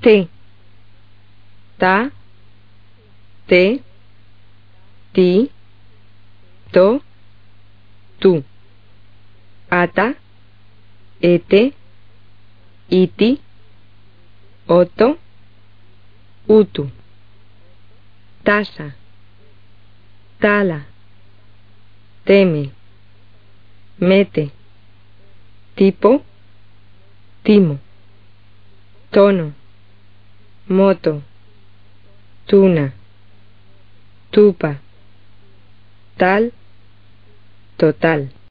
te, ta, te, ti, to, tu, ata, ete, iti, oto, utu, tasa, tala, teme, mete, tipo, timo, tono, moto, tuna, tupa, tal, total.